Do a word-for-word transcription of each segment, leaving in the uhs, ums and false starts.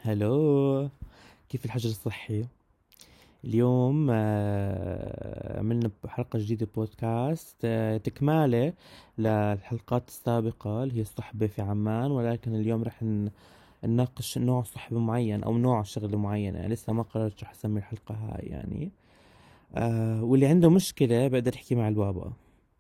هلو. كيف الحجر الصحي؟ اليوم آه، عملنا حلقة جديدة بودكاست، آه، تكمالة للحلقات السابقة اللي هي الصحبة في عمان، ولكن اليوم رح ن- نناقش نوع صحبة معين أو نوع شغلة معينة. يعني لسه ما قررت رح أسمي الحلقة هاي يعني. آه واللي عنده مشكلة بقدر يحكي مع البابا.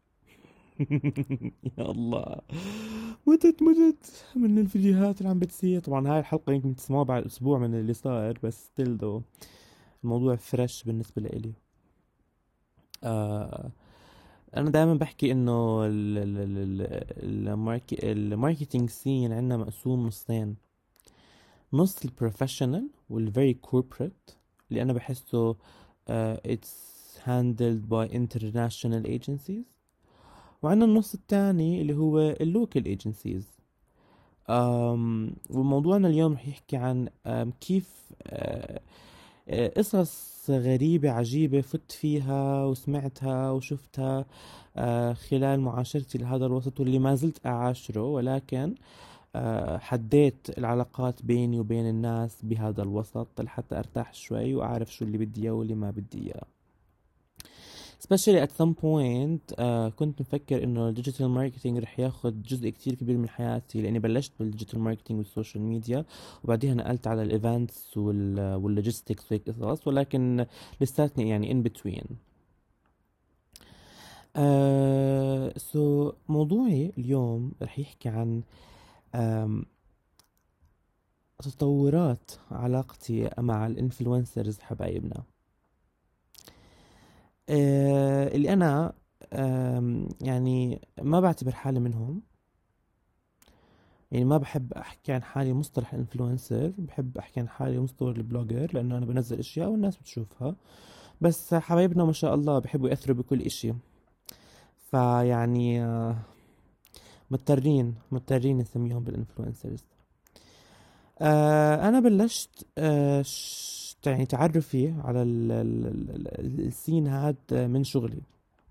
يا الله، متت متت من الفيديوهات اللي عم بتصير. طبعا هاي الحلقة يمكن تسمعوها بعد أسبوع من اللي صار، بس ستيل دو الموضوع فريش بالنسبة لإلي. آه أنا دائما بحكي إنه ال- ال- ال- ال- المارك- الماركتينج سين عندنا مقسوم نصين: نص البروفيشنال والفيري كوربريت اللي أنا بحسه آه it's handled by international agencies، وعندنا النص الثاني اللي هو اللوكال agencies. أم وموضوعنا اليوم رح يحكي عن أم كيف أه آه، قصص غريبة عجيبة فت فيها وسمعتها وشفتها أه خلال معاشرتي لهذا الوسط، واللي ما زلت أعاشره، ولكن أه حديت العلاقات بيني وبين الناس بهذا الوسط لحتى أرتاح شوي وأعرف شو اللي بدي إياه واللي ما بدي إياه. especially at some point آه كنت مفكر انه الديجيتال ماركتينج رح ياخد جزء كتير كبير من حياتي، لاني بلشت بالديجيتال ماركتينج والسوشيال ميديا، وبعديها نقلت على الايفنتس وال واللوجيستكس وهيك قصص، ولكن لساتني يعني in between. آه سو موضوعي اليوم رح يحكي عن آم، تطورات علاقتي مع الانفلونسرز حبايبنا. آه اللي انا آم، يعني ما بعتبر حالي منهم. يعني ما بحب احكي عن حالي مصطلح الانفلونسر، بحب احكي عن حالي مصطلح البلوجر، لانه انا بنزل اشياء والناس بتشوفها. بس حبايبنا ما شاء الله بحبوا ياثروا بكل اشي، فيعني آه، مضطرين مضطرين نسميهم بالانفلونسرز. آه انا بلشت آه ش- يعني تعرفي على ال- ال- ال- ال- السين هاد من شغلي.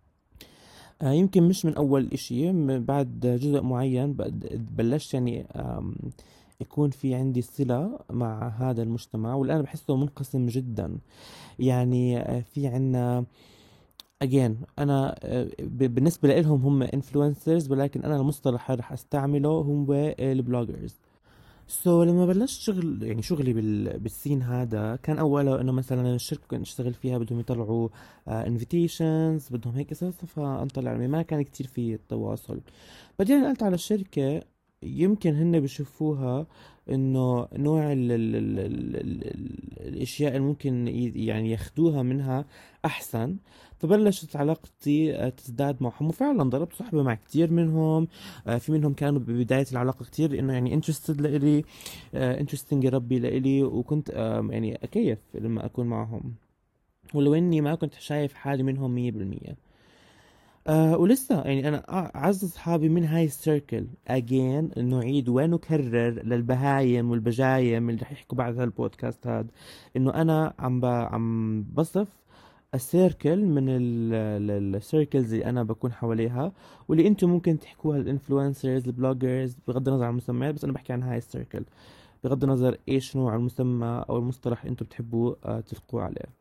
آه يمكن مش من أول إشي، م- بعد جزء معين بد- بلشت يعني آم، يكون في عندي صلة مع هذا المجتمع، واللي أنا بحسه منقسم جدا. يعني آه، في عنا again أنا آه، ب- بالنسبة لهم هم influencers، ولكن أنا المصطلح اللي رح أستعمله هو البلوجرز. سو so, لما بلشت شغل يعني شغلي بال... بالسين هذا، كان اوله انه مثلا الشركه كنت اشتغل فيها بدهم يطلعوا انفيتيشنز، بدهم هيك قصص، فانطلع يعني ما كان كتير في تواصل. بعدين نقلت على الشركه، يمكن هن بشوفوها انه نوع ال ال ال ال ال ال الاشياء اللي ممكن ي- يعني ياخدوها منها احسن. فبلشت علاقتي آه، تزداد معهم، وفعلا ضربت صحبة مع كتير منهم. آه، في منهم كانوا ببداية العلاقة كتير انه يعني انترستد لإلي، انترستنج يا ربي لإلي، وكنت آم، يعني اكيف لما اكون معهم، ولو اني ما كنت شايف حالي منهم مية بالمية. آه ولسه يعني انا أع- اعز اصحابي من هاي السيركل. اجين نعيد ونكرر للبهايم والبجايم اللي رح يحكوا بعد هالبودكاست هاد، انه انا عم ب... عم بصف السيركل من السيركلز اللي انا بكون حواليها، واللي انتم ممكن تحكوها الانفلونسرز البلوجرز بغض النظر عن المسميات، بس انا بحكي عن هاي السيركل بغض النظر ايش نوع المسمى او المصطلح انتم بتحبوا آه تلقوه عليه.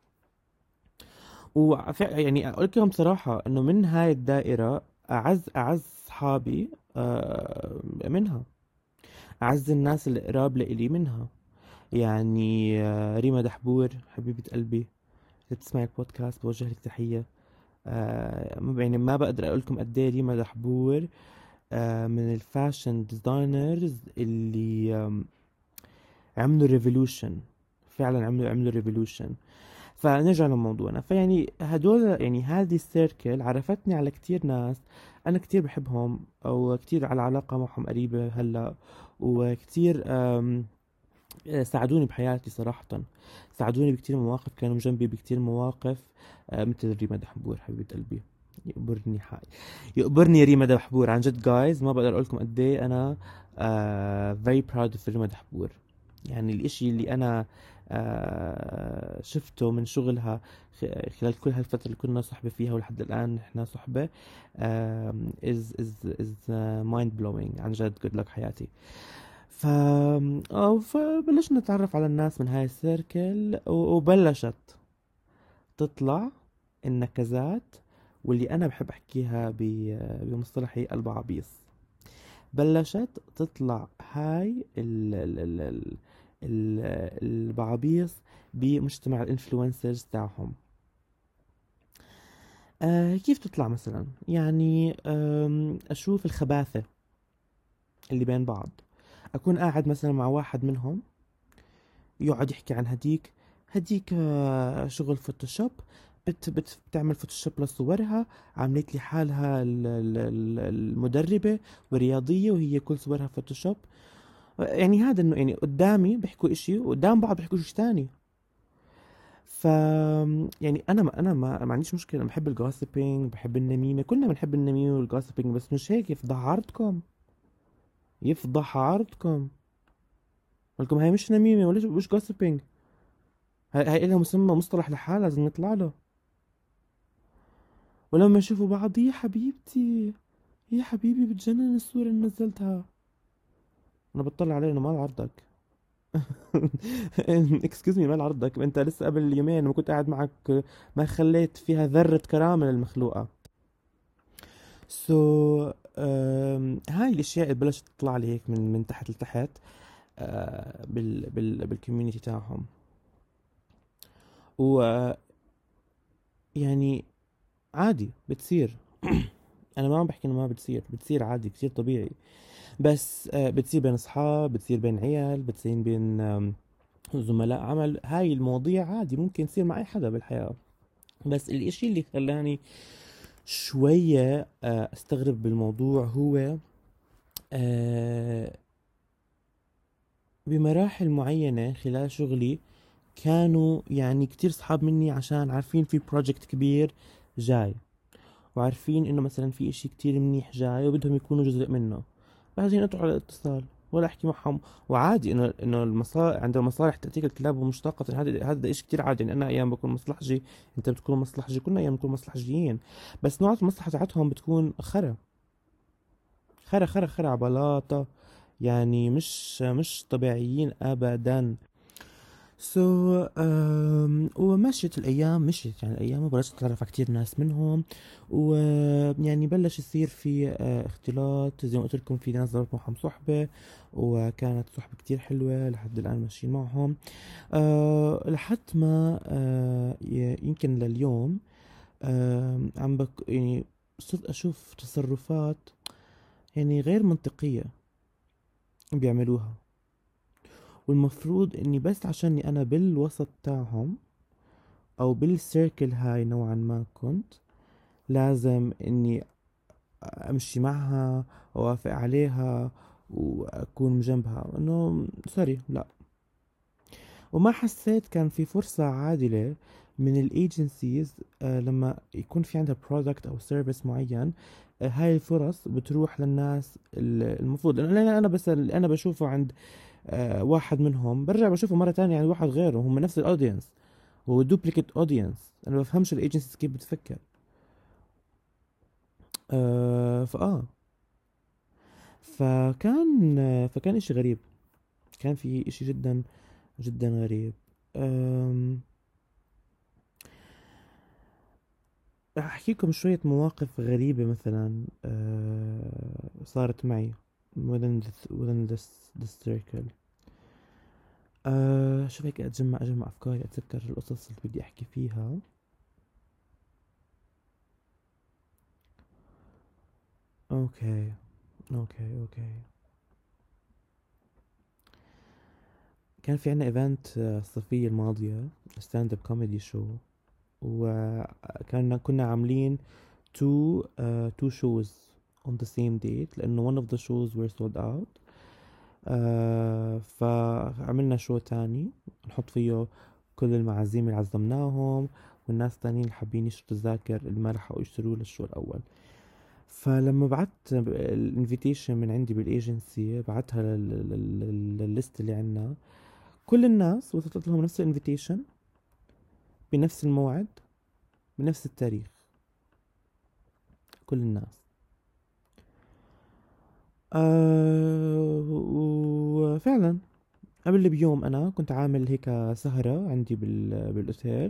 وفع يعني اقول لكم بصراحة انه من هاي الدائرة اعز اعز صحابي آه، منها، اعز الناس اللي قراب لإلي منها. يعني آه، ريما دحبور حبيبة قلبي، إذا بتسمعي البودكاست بوجه لك تحية. آه، ما- يعني ما بقدر اقول لكم قد ايه ريما دحبور آه، من الفاشن ديزاينرز اللي آم، عملوا ريفولوشن. فعلا عملوا عملوا ريفولوشن. فنرجع لموضوعنا. فيعني هدول يعني هذه السيركل عرفتني على كتير ناس انا كتير بحبهم، او كتير على علاقة معهم قريبة هلا، وكتير آم، آه، ساعدوني بحياتي صراحة. ساعدوني بكتير مواقف، كانوا جنبي بكتير مواقف. آه، مثل ريما دحبور حبيبة قلبي، يقبرني حي يقبرني ريما دحبور عن جد جايز. ما بقدر اقول لكم قد ايه انا آه very proud of ريما دحبور. يعني الاشي اللي انا آه شفته من شغلها خ- خلال كل هالفترة اللي كنا صحبة فيها ولحد الآن نحن صحبة آه is is is uh, mind blowing عن جد. good luck حياتي. ف اه فبلشنا نتعرف على الناس من هاي السيركل، و- وبلشت تطلع النكزات، واللي انا بحب احكيها ب- بمصطلحي البعابيص. بلشت تطلع هاي ال ال ال ال ال البعابيص بمجتمع الانفلونسرز تاعهم. آه كيف تطلع مثلا؟ يعني آم، اشوف الخباثة اللي بين بعض. اكون قاعد مثلا مع واحد منهم يقعد يحكي عن هديك، هديك آه، شغل فوتوشوب، بت بت بتعمل فوتوشوب لصورها، عملت لي حالها ال- ال- ال- المدربة ورياضية وهي كل صورها فوتوشوب. يعني هذا انه يعني قدامي بيحكوا اشي وقدام بعض بيحكوا شي تاني. ف يعني انا ما انا ما, ما عنديش مشكله، انا بحب الجوسبينج، بحب النميمه، كلنا بنحب النميمه والجوسبينج، بس مش هيك يفضح عرضكم، يفضح عرضكم. لكم هاي مش نميمه ولا مش جوسبينج، هاي هاي لها مسمى مصطلح لحال لازم نطلع له. ولما يشوفوا بعض، يا حبيبتي يا حبيبي بتجنن الصورة اللي نزلتها، انا بطلع عليه انه مال عرضك. اكسكيوز مي، مال عرضك؟ انت لسه قبل يومين لما كنت قاعد معك ما خليت فيها ذرة كرامة للمخلوقة. سو so, um, هاي الاشياء اللي بلشت تطلع لي هيك من من تحت لتحت، uh, بال بال بالكوميونتي تاعهم. و يعني عادي بتصير. انا ما عم بحكي انه ما بتصير، بتصير عادي، كتير طبيعي. بس آه، بتصير بين اصحاب، بتصير بين عيال، بتصير بين آم، زملاء عمل. هاي المواضيع عادي ممكن تصير مع اي حدا بالحياة. بس الاشي اللي خلاني شوية آه، استغرب بالموضوع هو آه، بمراحل معينة خلال شغلي كانوا يعني كتير صحاب مني، عشان عارفين في بروجكت كبير جاي، وعارفين انه مثلا في اشي كتير منيح جاي وبدهم يكونوا جزء منه، بعدين يقطعوا على الاتصال ولا احكي معهم. وعادي انه انه المصالح، عند المصالح تاتيك الكلاب ومشتقة، هذا هذا شيء كتير عادي. يعني انا ايام بكون مصلحجي، انت بتكون مصلحجي، كلنا ايام بنكون مصلحجيين، بس نوع المصلحة تاعتهم بتكون خرا خرا خرا خرا عبلاطة، يعني مش مش طبيعيين ابدا. سو so, um, ومشيت الايام، مشيت يعني الايام وبلشت اتعرف على كتير ناس منهم، ويعني بلش يصير في آه، اختلاط، زي ما قلت لكم في ناس ضربت معهم صحبة، وكانت صحبة كتير حلوة لحد الآن ماشيين معهم. أه لحد ما أه ي- يمكن لليوم أه عم بك يعني صرت أشوف تصرفات يعني غير منطقية بيعملوها، والمفروض إني بس عشاني أنا بالوسط تاعهم او بالسيركل هاي نوعا ما كنت لازم اني امشي معها اوافق عليها واكون جنبها، انه سوري لا. وما حسيت كان في فرصة عادلة من الايجنسيز لما يكون في عندها برودكت او سيرفيس معين. آه، هاي الفرص بتروح للناس ال- المفروض، لأن انا أنا بس اللي انا بشوفه عند آه، واحد منهم برجع بشوفه مرة تانية عند واحد غيره، هم نفس الاودينس، هو دوبليكيت اودينس. انا بفهمش الايجنسيز كيف بتفكر. آه فاه فكان آه فكان اشي غريب، كان في اشي جدا جدا غريب. آم، راح احكي لكم شوية مواقف غريبة مثلا آه صارت معي within this, within this, this circle. آه شوف هيك اجمع اجمع افكاري، اتذكر القصص اللي بدي احكي فيها. اوكي اوكي اوكي. كان في عنا ايفنت الصيفية الماضية، ستاند اب كوميدي شو، وكنا كنا عاملين two uh, two shows on the same date، لأنه one of the shows were sold out. uh, فعملنا شو تاني نحط فيه كل المعازيم اللي عزمناهم، والناس التانيين اللي حابين يشتروا تذاكر اللي ما لحقوا يشتروا للشو الأول. فلما بعت الانفيتيشن من عندي بالايجنسي، بعتها للليست اللي عنا، كل الناس وصلت لهم نفس الانفيتيشن بنفس الموعد بنفس التاريخ، كل الناس. آه وفعلا قبل بيوم انا كنت عامل هيك سهرة عندي بال بالاوتيل،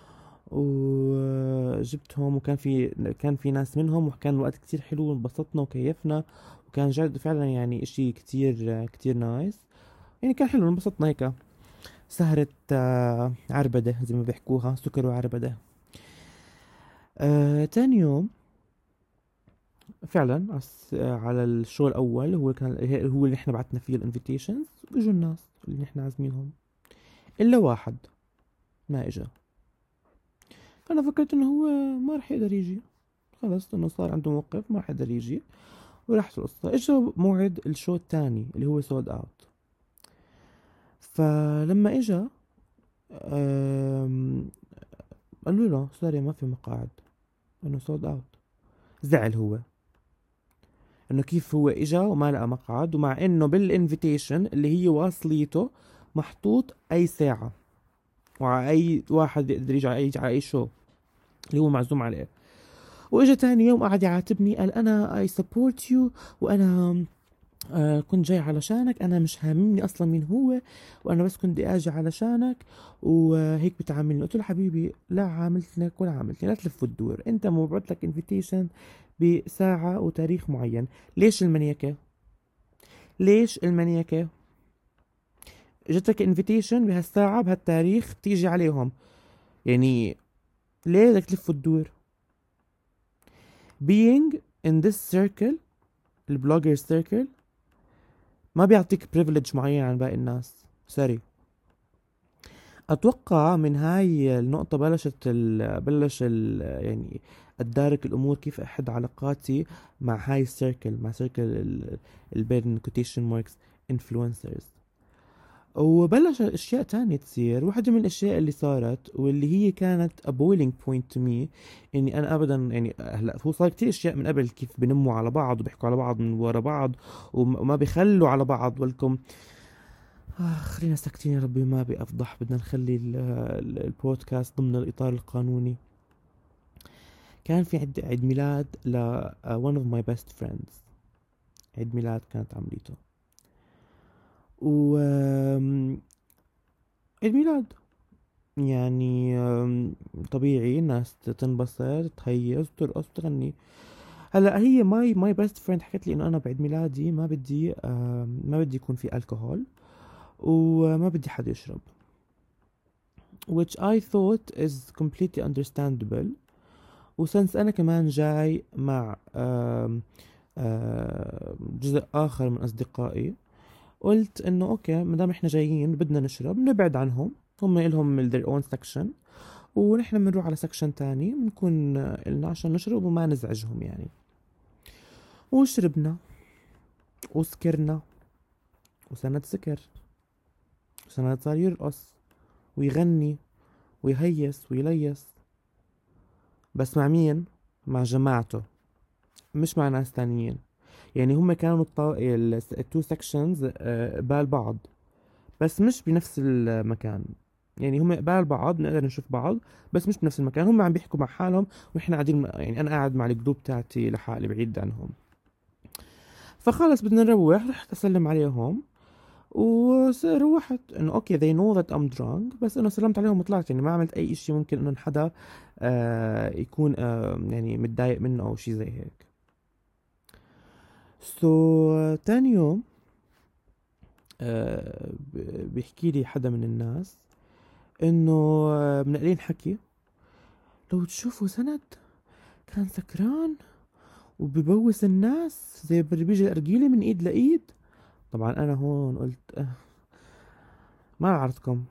وجبتهم وكان في كان في ناس منهم، وكان الوقت كتير حلو وانبسطنا وكيفنا، وكان جد فعلا يعني اشي كتير كتير نايس. يعني كان حلو انبسطنا هيك سهرة آه، عربدة زي ما بيحكوها، سكر وعربدة. آه، تاني يوم فعلا عس- آه، على الشو الاول، هو كان هو اللي احنا بعتنا فيه الانفيتيشنز، واجوا الناس اللي احنا عازمينهم الا واحد ما اجا. انا فكرت انه هو ما رح يقدر يجي، خلص انه صار عنده موقف ما رح يقدر يجي، وراحت القصة. اجا موعد الشو الثاني اللي هو سولد اوت. فلما اجا آم، قالوا له سوري ما في مقاعد، انه سولد اوت. زعل هو انه كيف هو اجا وما لقى مقعد، ومع انه بالانفيتيشن اللي هي واصليته محطوط اي ساعة وعلى اي واحد يقدر يجي على اي على اي شو اللي هو معزوم عليه. واجا تاني يوم قعد يعاتبني، قال انا اي سبورت يو، وانا آه كنت جاي علشانك، انا مش هاممني اصلا مين هو، وانا بس كنت بدي اجي علشانك وهيك بتعاملني. قلت له حبيبي لا عاملتك ولا عاملتني، لا تلف وتدور، انت مبعوث لك انفيتيشن بساعة وتاريخ معين. ليش المنيكة؟ ليش المنيكة؟ جتك انفيتيشن بهالساعة بهالتاريخ تيجي عليهم، يعني ليه بدك تلف وتدور؟ being in this circle، البلوجر circle، ما بيعطيك privilege معين عن باقي الناس. سوري. اتوقع من هاي النقطة بلشت ال بلش ال يعني اتدارك الامور، كيف احد علاقاتي مع هاي السيركل، مع سيركل البين كوتيشن ماركس انفلونسرز. وبلش اشياء تانية تصير. واحدة من الاشياء اللي صارت واللي هي كانت a boiling point to me، اني انا ابدا يعني هلا هو صار كتير اشياء من قبل، كيف بنموا على بعض وبيحكوا على بعض من ورا بعض وم- وما بيخلوا على بعض. ولكم آه خلينا ساكتين يا ربي ما بأفضح، بدنا نخلي ال- ال- البودكاست ضمن الإطار القانوني. كان في عيد عيد ميلاد ل uh, one of my best friends. عيد ميلاد كانت عمليته، و آم، عيد ميلاد يعني آم، طبيعي الناس تنبسط تهيص وترقص وتغني. هلا هي ماي ماي بيست فريند حكت لي انه انا بعيد ميلادي ما بدي آم، ما بدي يكون في الكحول، وما بدي حدا يشرب، which I thought is completely understandable. وسنس انا كمان جاي مع آم، آم، جزء اخر من اصدقائي، قلت انه اوكي مدام احنا جايين بدنا نشرب نبعد عنهم، هم إلهم their own section، ونحن بنروح على سكشن تاني بنكون إلنا عشان نشرب وما نزعجهم يعني. وشربنا وسكرنا، وسند سكر، وسند صار يرقص ويغني ويهيس ويليس. بس مع مين؟ مع جماعته، مش مع ناس تانيين. يعني هم كانوا الطو... التو سكشنز قبال بعض، بس مش بنفس المكان. يعني هم قبال بعض نقدر نشوف بعض، بس مش بنفس المكان. هم عم بيحكوا مع حالهم واحنا قاعدين، يعني انا قاعد مع الجروب تاعتي لحالي بعيد عنهم. فخلص بدنا نروح، رحت اسلم عليهم وروحت انه اوكي they know that I'm drunk، بس انه سلمت عليهم وطلعت. يعني ما عملت اي اشي ممكن انه حدا آه يكون آه يعني متضايق منه او شي زي هيك. سو so, تاني يوم آه ب- بيحكي لي حدا من الناس انه آه، منقلين حكي، لو تشوفوا سند كان سكران وببوس الناس زي اللي بيجي الارجيلة من ايد لايد. طبعا انا هون قلت آه، ما عرضكم،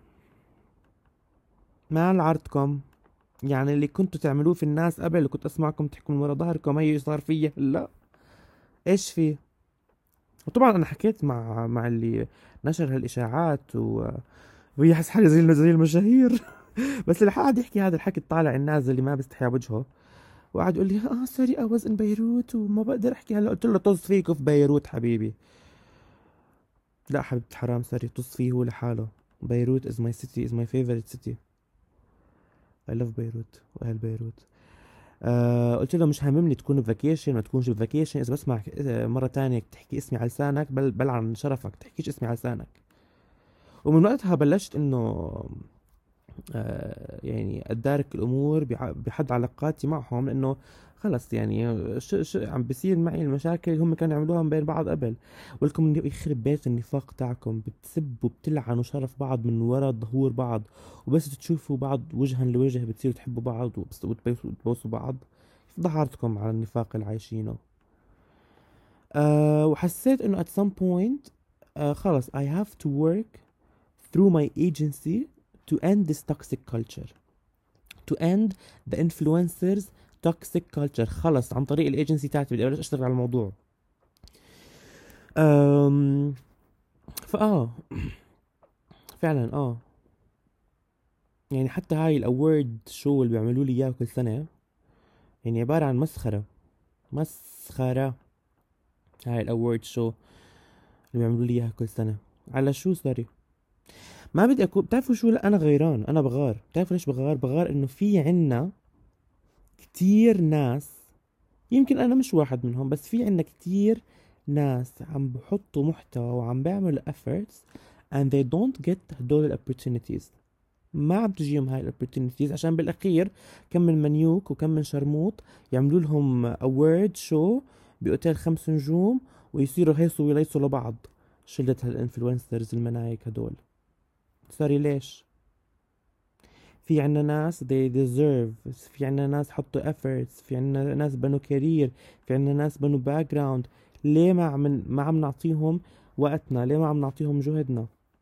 ما عرضكم. يعني اللي كنتوا تعملوه في الناس قبل، اللي كنت اسمعكم تحكوا من ورا ظهركم، هي صار فيا هلا. ايش في؟ وطبعا انا حكيت مع مع اللي نشر هالاشاعات و ويحس حالي زي زي المشاهير. بس اللي قاعد يحكي هذا الحكي الطالع النازل اللي ما بيستحيا وجهه، وقعد يقول لي اه سوري اي واز ان بيروت وما بقدر احكي هلا. قلت له طز فيك في بيروت حبيبي. لا حبيبة حرام سوري، طز فيه هو لحاله. بيروت is my city is my favorite city. I love بيروت واهل بيروت. آه قلت له مش هاممني تكون بفاكيشن ما تكونش بفاكيشن، اذا بسمعك آه، مرة تانية تحكي اسمي على لسانك بل بل عن شرفك تحكيش اسمي على لسانك. ومن وقتها بلشت انه آه يعني اتدارك الامور بع- بحد علاقاتي معهم، لانه خلص يعني شو شو عم بيصير معي المشاكل اللي هم كانوا يعملوها بين بعض قبل. ولكم يخرب بيت النفاق تاعكم، بتسبوا بتلعنوا شرف بعض من وراء ظهور بعض، وبس تشوفوا بعض وجها لوجه بتصيروا تحبوا بعض وبس- وتبوسوا وتبوسوا بعض. ظهرتكم على النفاق اللي عايشينه. أه وحسيت انه at some point أه خلص I have to work through my agency to end this toxic culture, to end the influencers toxic culture. خلص عن طريق الايجنسي تاعتي بدي ابلش اشتغل على الموضوع. أم فاه فعلا اه يعني حتى هاي الاورد شو اللي بيعملوا لي اياه كل سنه يعني عباره عن مسخره، مسخره. هاي الاورد شو اللي بيعملوا لي اياها كل سنه على شو سوري. ما بدي اكون، بتعرفوا شو، لا انا غيران، انا بغار. بتعرفوا ليش بغار؟ بغار انه في عنا كتير ناس، يمكن انا مش واحد منهم، بس في عنا كتير ناس عم بحطوا محتوى وعم بيعملوا efforts and they don't get هدول ال opportunities. ما عم تجيهم هاي ال opportunities عشان بالاخير كم من منيوك وكم من شرموط يعملوا لهم award show باوتيل خمس نجوم ويصيروا هيصوا ويليصوا لبعض. شلة هالانفلونسرز المنايك هدول. سوري ليش؟ في عنا ناس they deserve، في عنا ناس حطوا efforts، في عنا ناس بنوا كارير، في عنا ناس بنوا باك. ليه ما عم ما عم نعطيهم وقتنا؟ ليه ما عم نعطيهم جهدنا؟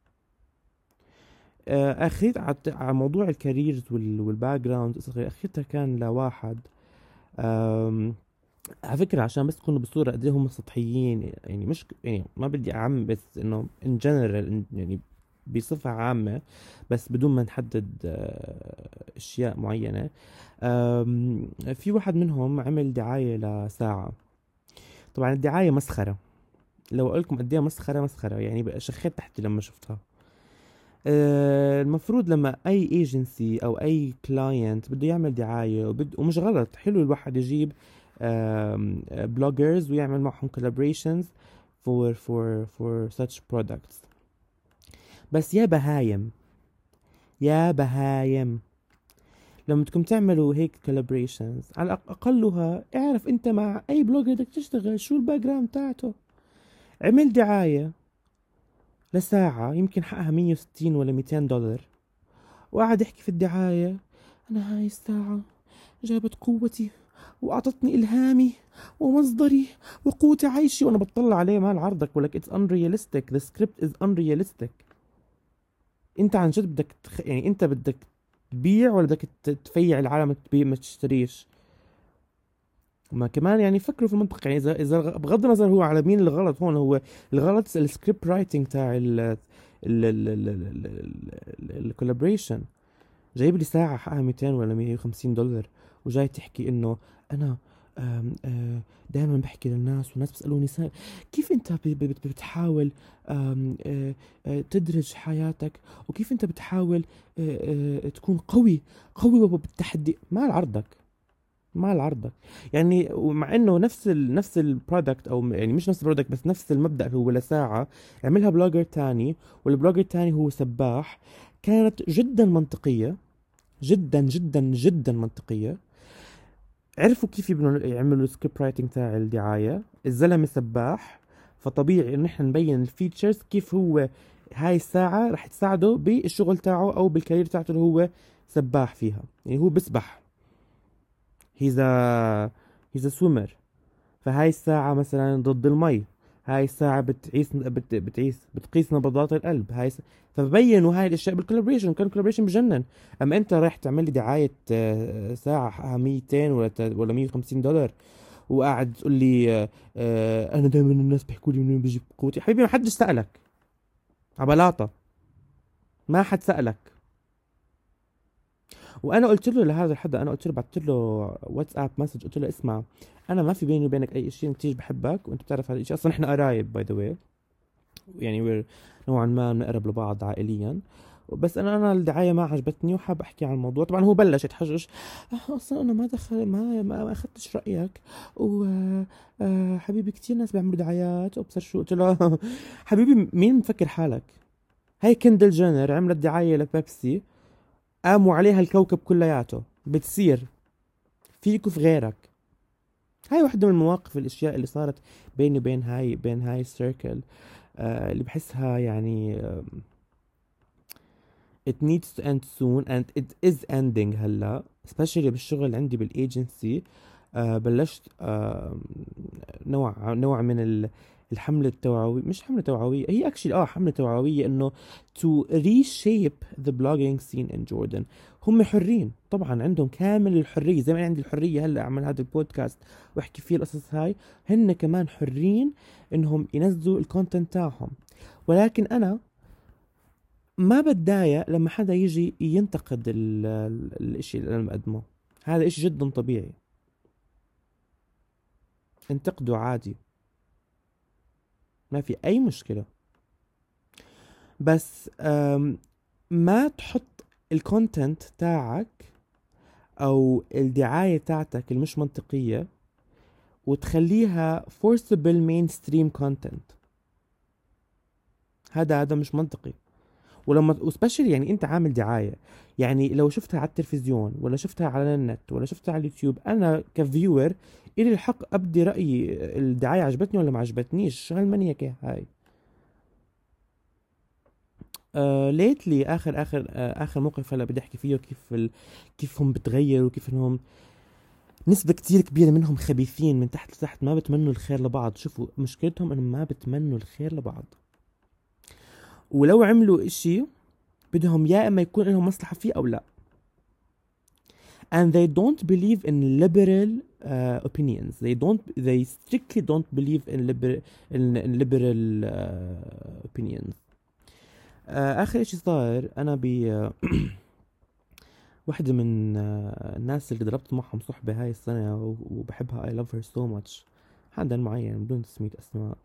آه، اخيت على على موضوع الكاريرز والباك جراوند، اخيتها كان لواحد آم، على فكرة عشان بس تكونوا بصورة قد ايه هم سطحيين، يعني مش يعني ما بدي اعمم، بس انه in general يعني بصفة عامة، بس بدون ما نحدد آه، اشياء معينة. آم، في واحد منهم عمل دعاية لساعة. طبعا الدعاية مسخرة، لو اقول لكم قد ايه مسخرة مسخرة يعني بقى شخيت تحتي لما شفتها. آه، المفروض لما اي ايجنسي او اي كلاينت بده يعمل دعاية وبد... ومش غلط، حلو الواحد يجيب بلوجرز ويعمل معهم collaborations for for for such products. بس يا بهايم، يا بهايم، لما بدكم تعملوا هيك collaborations على الأق- اقلها اعرف انت مع اي بلوجر بدك تشتغل شو الباك جراوند تاعته. عمل دعاية لساعة يمكن حقها مية وستين ولا ميتين دولار، وقعد يحكي في الدعاية: أنا هاي الساعة جابت قوتي وأعطتني إلهامي ومصدري وقوة عيشي. وأنا بطلع عليه مال عرضك ولك it's unrealistic, the script is unrealistic. أنت عن جد بدك تخ... يعني أنت بدك تبيع ولا بدك ت- تفيع العالم تبيع ما تشتريش؟ ما كمان يعني فكروا في المنطق، يعني إذا إذا غ- بغض النظر هو على مين الغلط هون، هو الغلط السكريبت رايتنج تاع ال الكولابريشن. جايب لي ساعة حقها ميتين ولا مية وخمسين دولار وجاي تحكي انه انا دائما بحكي للناس والناس بيسألوني سا... كيف انت ب- ب- بت- بتحاول آم، آه، آه، تدرج حياتك، وكيف انت بتحاول آه، آه، تكون قوي قوي بالتحدي مع عرضك، مع عرضك. يعني ومع انه نفس ال نفس البرودكت، او يعني مش نفس البرودكت بس نفس المبدأ اللي هو لساعة عملها بلوجر تاني، والبلوجر تاني هو سباح، كانت جدا منطقية، جدا جدا جدا منطقية. عرفوا كيف يبنوا يعملوا السكريبت رايتنج تاع الدعاية. الزلمة سباح، فطبيعي انه احنا نبين الفيتشرز كيف هو هاي الساعة رح تساعده بالشغل تاعه او بالكارير تاعته اللي هو سباح فيها. يعني هو بسبح، هيز هيز سويمر. فهاي الساعة مثلا ضد المي، هاي الساعة بتقيس بت... بتقيس بتقيس نبضات القلب. هاي س... فبينوا هاي الاشياء بالكولابريشن، كان كولابريشن بجنن. اما انت رايح تعمل لي دعاية آه، ساعة حقها ميتين ولا ت- ولا مية وخمسين دولار، وقاعد تقول لي آه، آه، انا دائما الناس بيحكوا لي منين بجيب قوتي. حبيبي ما حدش سألك، عبلاطة، ما حد سألك. وانا قلت له لهذا الحدا، انا قلت له بعثت له واتساب مسج قلت له اسمع، انا ما في بيني وبينك اي شيء، كثير بحبك وانت بتعرف هذا الشيء، اصلا احنا قرايب باي ذا واي، يعني we're نوعا ما بنقرب لبعض عائليا. بس انا انا الدعايه ما عجبتني وحاب احكي عن الموضوع. طبعا هو بلش يتحجج، آه، اصلا انا ما دخل ما ما, ما اخذتش رايك، و آه، آه، حبيبي كتير ناس بيعملوا دعايات وابصر شو. قلت له حبيبي مين مفكر حالك؟ هاي كندل جينر عملت دعايه لبيبسي، قاموا عليها الكوكب كلياته، بتصير فيك وفي غيرك. هاي واحدة من المواقف الاشياء اللي صارت بيني وبين هاي بين هاي السيركل، آه اللي بحسها يعني آه it needs to end soon and it is ending هلا especially بالشغل عندي بالايجنسي. آه بلشت آه نوع نوع من ال- الحملة التوعوية، مش حملة توعوية، هي اكشلي اه حملة توعوية، انه to reshape the blogging scene in Jordan. هم حرين طبعا، عندهم كامل الحرية زي ما أنا عندي الحرية هلا اعمل هذا البودكاست واحكي فيه القصص هاي، هن كمان حرين انهم ينزلوا الكونتنت تاعهم. ولكن انا ما بتضايق لما حدا يجي ينتقد ال- ال- الاشي اللي انا مقدمه. هذا اشي جدا طبيعي، انتقدوا عادي، ما في اي مشكلة. بس أم، ما تحط الكونتنت تاعك او الدعاية تاعتك المش منطقية وتخليها forcible mainstream content. هذا هذا مش منطقي. ولما وسبيشلي يعني انت عامل دعاية، يعني لو شفتها على التلفزيون ولا شفتها على النت ولا شفتها على اليوتيوب، انا كفيور الي الحق ابدي رأيي الدعاية عجبتني ولا ما عجبتنيش. شو هالمنيكة هاي؟ آه ليتلي اخر اخر آه اخر موقف هلا بدي احكي فيه كيف ال... كيف هم بتغيروا، كيف انهم نسبة كتير كبيرة منهم خبيثين من تحت لتحت، ما بتمنوا الخير لبعض. شوفوا مشكلتهم انهم ما بتمنوا الخير لبعض، ولو عملوا اشي بدهم يا اما يكون لهم مصلحة فيه او لا. And they don't believe in liberal uh, opinions. They don't. They strictly don't believe in liberal in, in liberal uh, opinions. uh, آخر إشي صار أنا ب واحدة من uh, الناس اللي ضربت معهم صحبة هاي السنة و- وبحبها. I love her so much. حدا معين بدون تسمية أسماء.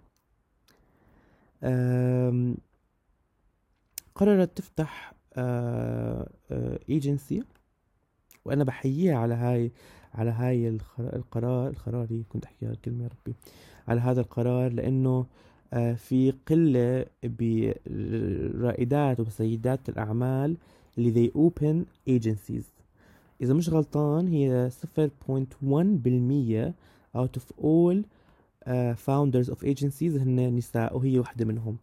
um, قررت تفتح uh, uh, agency، وانا بحييها على هاي على هاي الخر- القرار القرار هي كنت احكيها الكلمه يا ربي، على هذا القرار، لانه آه، في قله برائدات وسيدات الاعمال اللي they open agencies. اذا مش غلطان هي صفر فاصلة واحد بالمية out of all uh, founders of agencies هن نساء، وهي واحدة منهم.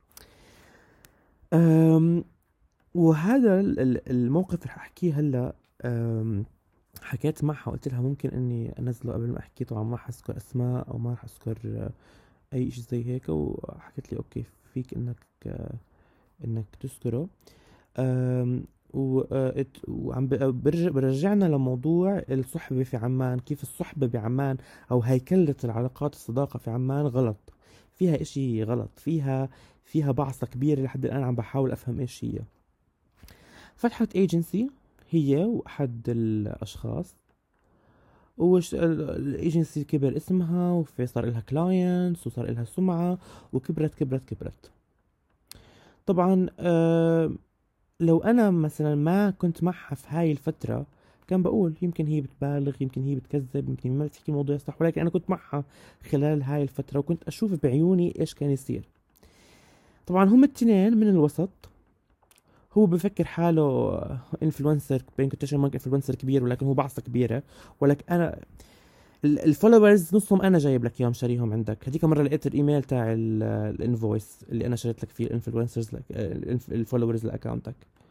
أم وهذا ال- ال- الموقف رح احكيه هلا. أم حكيت معها وقلت لها ممكن اني انزله قبل ما احكي. طبعا ما حذكر اسماء او ما راح اذكر آه، اي شيء زي هيك، وحكت لي اوكي فيك انك آه، انك تذكره. آم، و- آه، ات- وعم ب- برجع برجعنا لموضوع الصحبة في عمان. كيف الصحبة بعمان او هيكلة العلاقات الصداقة في عمان غلط، فيها اشي غلط، فيها فيها بعصة كبيرة لحد الان عم بحاول افهم ايش هي. فتحت ايجنسي هي واحد الاشخاص، وش الايجنسي كبر اسمها وفي صار لها كلاينتس وصار لها سمعة وكبرت كبرت كبرت. طبعا آه لو انا مثلا ما كنت معها في هاي الفترة كان بقول يمكن هي بتبالغ، يمكن هي بتكذب، يمكن هي ما بتحكي الموضوع صح، ولكن انا كنت معها خلال هاي الفترة وكنت اشوف بعيوني ايش كان يصير. طبعا هم التنين من الوسط. هو بفكر حاله انفلونسر بين كوتيشن مارك، انفلونسر كبير، ولكن هو بعصا كبيرة. ولكن انا الفولورز نصهم انا جايب لك اياهم شاريهم عندك. هذيك مره لقيت الايميل تاع الانفويس اللي انا شريت لك فيه الانفلونسرز الفولورز لاكاونتك.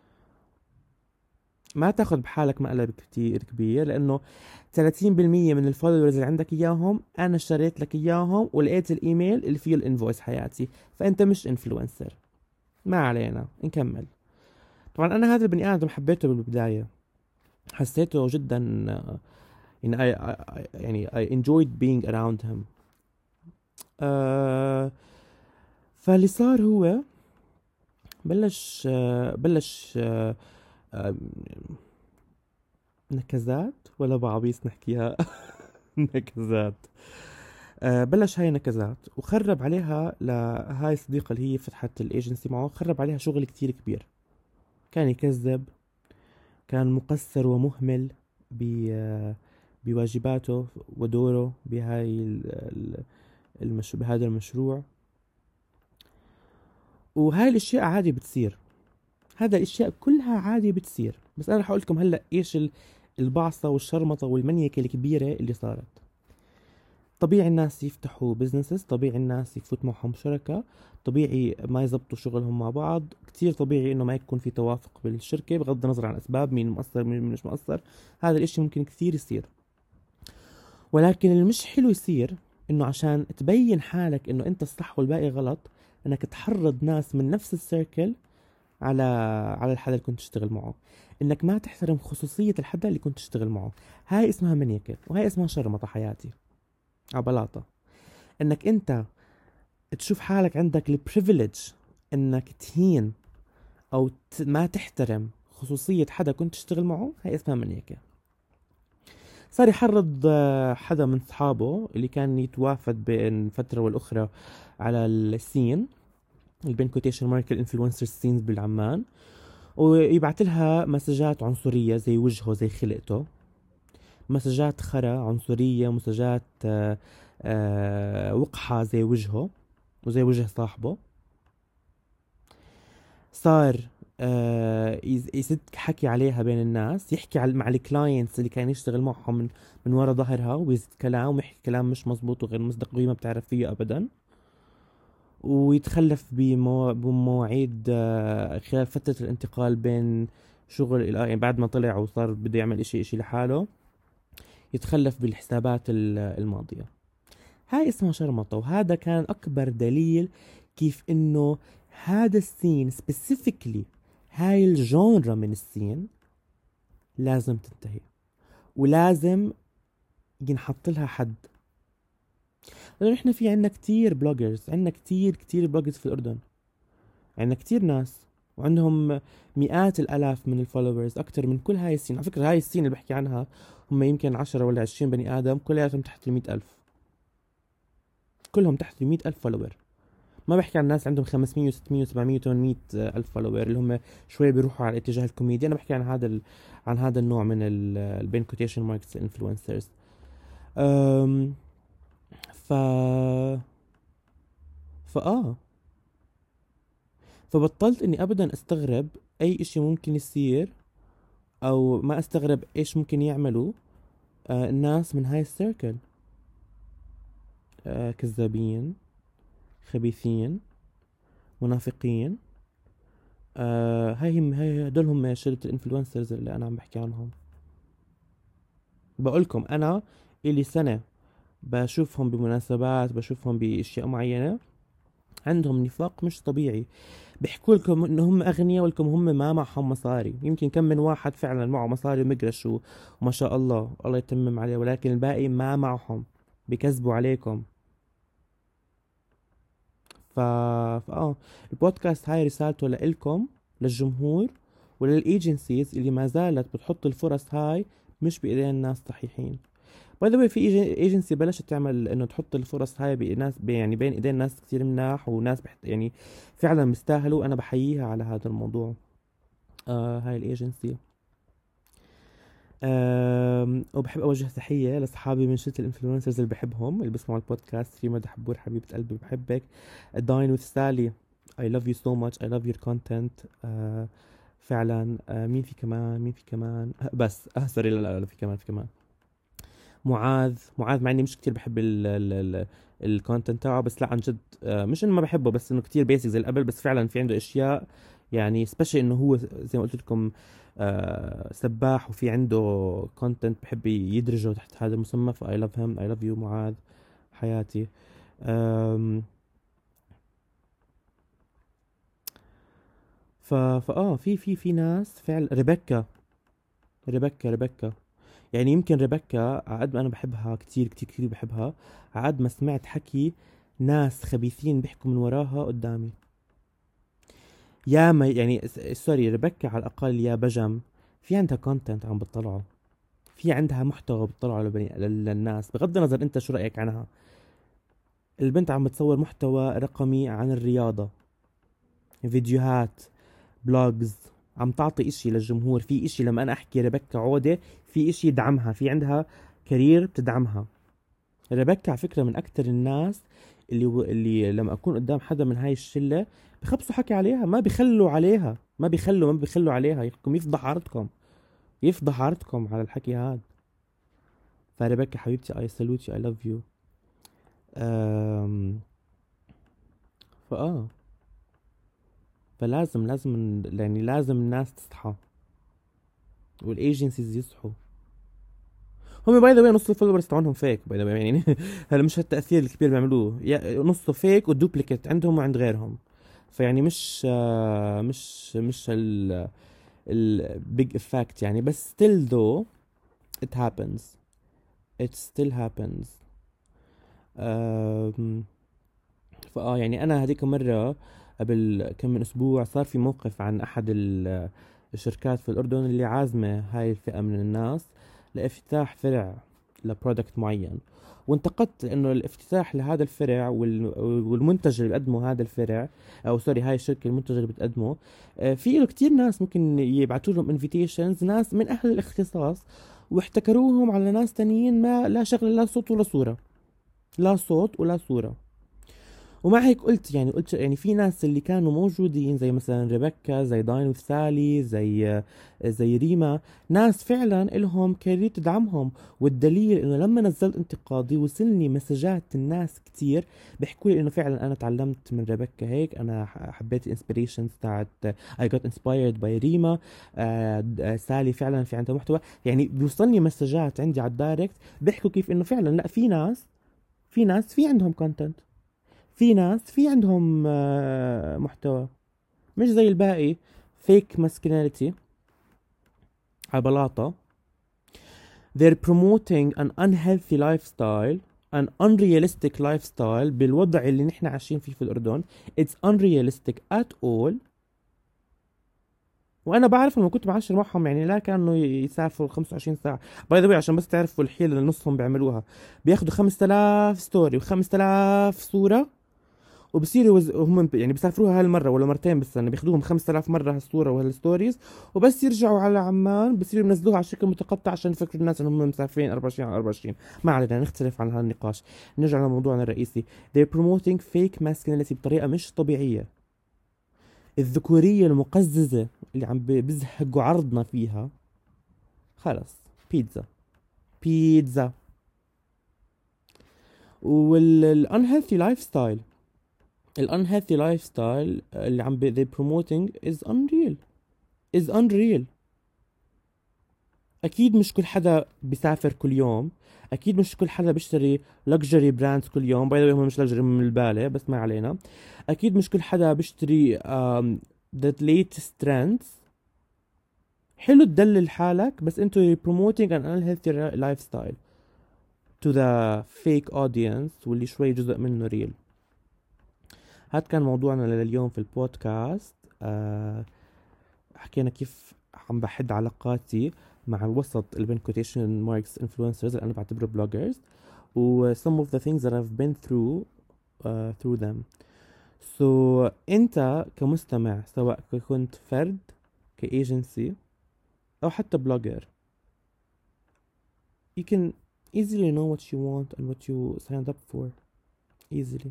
ما تاخذ بحالك مقلب كتير كبير، لانه ثلاثين بالمية من الفولورز اللي عندك اياهم انا اشتريت لك اياهم ولقيت الايميل اللي فيه الانفويس حياتي، فانت مش انفلونسر. ما علينا نكمل. طبعا انا هذا البني ادم حبيته بالبدايه، حسيته جدا آه، يعني I, I, يعني I enjoyed being around him. آه فاللي صار هو بلش آه بلش آه آه نكزات ولا بعبيس نحكيها نكزات. آه بلش هاي نكزات وخرب عليها لهاي الصديقة اللي هي فتحت الايجنسي معه، خرب عليها شغل كتير كبير كان يكذب، كان مقصر ومهمل بواجباته ودوره بهاي المش... بهذا المشروع. وهاي الاشياء عادي بتصير، هذا الاشياء كلها عادي بتصير. بس انا رح اقول لكم هلا ايش البعصة والشرمطة والمنيكة الكبيرة اللي صارت. طبيعي الناس يفتحوا بزنسز، طبيعي الناس يفوت معهم شركة، طبيعي ما يزبطوا شغلهم مع بعض، كتير طبيعي انه ما يكون في توافق بالشركة بغض النظر عن اسباب مين مقصر مين مش مقصر. هذا الاشي ممكن كثير يصير، ولكن اللي مش حلو يصير انه عشان تبين حالك انه انت الصح والباقي غلط، انك تحرض ناس من نفس السيركل على على الحدا اللي كنت تشتغل معه، انك ما تحترم خصوصية الحدا اللي كنت تشتغل معه. هاي اسمها منيكة، وهاي اسمها شرمطة حياتي عبلاطة. انك انت تشوف حالك عندك البريفيليج انك تهين او ت... ما تحترم خصوصية حدا كنت تشتغل معه، هاي اسمها منيكة. صار يحرض حدا من صحابه اللي كان يتوافد بين فترة والأخرى على السين، البين كوتيشن مارك الانفلونسر سينز بالعمان، ويبعت لها مسجات عنصرية زي وجهه زي خلقته، مسجات خرا عنصرية، مسجات آآ آآ وقحة زي وجهه وزي وجه صاحبه. صار يزد حكي عليها بين الناس، يحكي مع الكلاينتس اللي كان يشتغل معهم من, من ورا ظهرها، ويزد كلام ويحكي كلام مش مزبوط وغير مصدق وهي ما بتعرف فيه أبدا، ويتخلف بمو... بمواعيد خلال فترة الانتقال بين شغل إلى يعني بعد ما طلع وصار بده يعمل إشي إشي لحاله، يتخلف بالحسابات الماضية. هاي اسمها شرمطة، وهذا كان أكبر دليل كيف إنه هذا السين specifically، هاي الجونرا من السين لازم تنتهي، ولازم ينحط لها حد. لأنه إحنا في عنا كتير بلوجرز، عنا كتير كتير بلوجرز في الأردن، عنا كتير ناس وعندهم مئات الألاف من الفولورز أكتر من كل هاي السين. على فكرة هاي السين اللي بحكي عنها هم يمكن عشرة ولا عشرين بني آدم كلياتهم تحت المئة ألف، كلهم تحت المئة ألف فولور. ما بحكي عن ناس عندهم خمسمية وستمية وسبعمية وثمانمية ألف فولور اللي هم شوي بيروحوا على اتجاه الكوميديا. أنا بحكي عن هذا ال... عن هذا النوع من البين كوتيشن ماركس انفلونسرز. أم... ف فآه فبطلت اني ابدا استغرب اي اشي ممكن يصير، او ما استغرب ايش ممكن يعملوا آه الناس من هاي السيركل. آه كذابين، خبيثين، منافقين. آه هاي هم هاي هدول هم شلة الانفلونسرز اللي انا عم بحكي عنهم. بقولكم انا الي سنة بشوفهم بمناسبات، بشوفهم باشياء معينة، عندهم نفاق مش طبيعي. بيحكوا لكم انه هم اغنياء ولكم هم ما معهم مصاري. يمكن كم من واحد فعلا معه مصاري ومقرش وما شاء الله الله يتمم عليه، ولكن الباقي ما معهم، بكذبوا عليكم. ف... فاه البودكاست هاي رسالته لإلكم، للجمهور وللايجنسيز اللي ما زالت بتحط الفرص هاي مش بايدين الناس صحيحين. باي ذا واي في ايجنسي بلشت تعمل انه تحط الفرص هاي بناس يعني بين ايدين ناس كثير مناح وناس بحت يعني فعلا مستاهلوا. انا بحييها على هذا الموضوع. آه هاي الايجنسي. آه وبحب اوجه تحيه لاصحابي من شله الانفلونسرز اللي بحبهم اللي بسمعوا البودكاست. ريما دحبور حبيبه قلبي بحبك. داين وذ سالي I love you so much, I love your content. آه فعلا. آه مين في كمان مين في كمان آه بس آه سوري لا لا, لا في كمان في كمان معاذ معاذ مع اني مش كتير بحب الكونتنت تاعه، بس لا عن جد آه مش انه ما بحبه، بس انه كتير بيسك زي قبل، بس فعلا في عنده اشياء يعني سبيشال انه هو زي ما قلت لكم آه سباح وفي عنده كونتنت بحب يدرجه تحت هذا المسمى. ف I love him, I love you معاذ حياتي. آم ف فاه في في في ناس فعلا. ريبيكا ريبيكا ريبيكا يعني يمكن ريبيكا عاد ما انا بحبها كتير كتير كتير بحبها، عاد ما سمعت حكي ناس خبيثين بيحكوا من وراها قدامي. يا ما يعني سوري ريبيكا على الاقل يا بجم في عندها كونتنت عم بتطلعه، في عندها محتوى بتطلعه لبني للناس بغض النظر انت شو رايك عنها. البنت عم بتصور محتوى رقمي عن الرياضه، فيديوهات، بلوجز، عم تعطي اشي للجمهور، في اشي لما انا احكي ريبيكا عودة في اشي يدعمها، في عندها كارير بتدعمها. ريبيكا على فكرة من اكتر الناس اللي و... اللي لما اكون قدام حدا من هاي الشلة بخبصوا حكي عليها، ما بيخلوا عليها، ما بيخلوا ما بيخلوا عليها، يحكم يفضح عرضكم، يفضح عرضكم على الحكي هذا. فريبيكا حبيبتي I salute you I love you. أم... فاه فلازم لازم يعني لازم الناس تصحى والايجنسيز يصحوا. هم باي ذا واي نص الفولورز تاعونهم فيك باي ذا واي يعني هذا مش التاثير الكبير اللي بيعملوه، يا- نصه فيك ودوبليكيت عندهم وعند غيرهم. فيعني مش آه، مش مش ال البيج افكت يعني، بس still though it happens it still happens. آم، فاه يعني انا هذيك مرة قبل كم من اسبوع صار في موقف عن احد ال- الشركات في الاردن اللي عازمة هاي الفئة من الناس لافتتاح فرع لبرودكت معين، وانتقدت انه الافتتاح لهذا الفرع وال- والمنتج اللي بيقدمه هذا الفرع، او سوري هاي الشركة المنتج اللي بتقدمه، آه، في له كتير ناس ممكن يبعتوا لهم انفيتيشنز، ناس من اهل الاختصاص، واحتكروهم على ناس تانيين ما لا شغل لا صوت ولا صورة، لا صوت ولا صورة. ومع هيك قلت يعني قلت يعني في ناس اللي كانوا موجودين زي مثلا ريبيكا، زي داين وثالي، زي زي ريما، ناس فعلا إلهم كارير تدعمهم. والدليل انه لما نزلت انتقادي وصلني مسجات الناس كتير بيحكوا لي انه فعلا انا تعلمت من ريبيكا هيك، انا ح- حبيت الانسبيريشنز تاعت I got inspired by ريما. آه د- آه، سالي فعلا في عندها محتوى، يعني بيوصلني مسجات عندي على الدايركت بيحكوا كيف انه فعلا لا في ناس، في ناس في عندهم كونتنت، في ناس في عندهم آه، محتوى، مش زي الباقي fake masculinity على بلاطة. they're promoting an unhealthy lifestyle, an unrealistic lifestyle بالوضع اللي نحن عايشين فيه في الأردن. it's unrealistic at all. وانا بعرف لما كنت بعاشر معهم يعني لا كانوا يسافروا خمسة وعشرين ساعة. باي ذا عشان بس تعرفوا الحيلة اللي نصهم بيعملوها، بياخدوا خمسة آلاف ستوري و5000 صورة، وبصيروا يوز... هم يعني بيسافروها هالمره ولا مرتين بالسنه، بياخذوهم خمسة آلاف مره هالصوره وهالستوريز، وبس يرجعوا على عمان بصيروا ينزلوها على شكل متقطع عشان يفكروا الناس انهم مسافرين أربعة وعشرين على أربعة وعشرين. ما علينا نختلف عن هالنقاش، نرجع لموضوعنا الرئيسي. they're promoting fake masculinity بطريقه مش طبيعيه. الذكوريه المقززه اللي عم بي- بيزهقوا عرضنا فيها، خلص بيتزا بيتزا. والunhealthy لايف ستايل، ال unhealthy lifestyle اللي عم بي they promoting is unreal is unreal. اكيد مش كل حدا بيسافر كل يوم، اكيد مش كل حدا بيشتري luxury brands كل يوم، باي ذا هم مش luxury من البالة بس ما علينا. اكيد مش كل حدا بيشتري um, the latest trends. حلو تدلل حالك بس انتو promoting an unhealthy lifestyle to the fake audience واللي شوي جزء منه real. هاد كان موضوعنا لليوم في البودكاست. آه حكينا كيف عم بحد علاقاتي مع الوسط اللي بين quotation marks influencers اللي أنا بعتبره bloggers، و some of the things that I've been through uh, through them. so أنت كمستمع سواء كنت فرد كايجنسي أو حتى blogger you can easily know what you want and what you signed up for easily.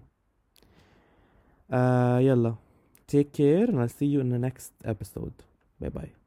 uh, يلا take care and I'll see you in the next episode. Bye bye.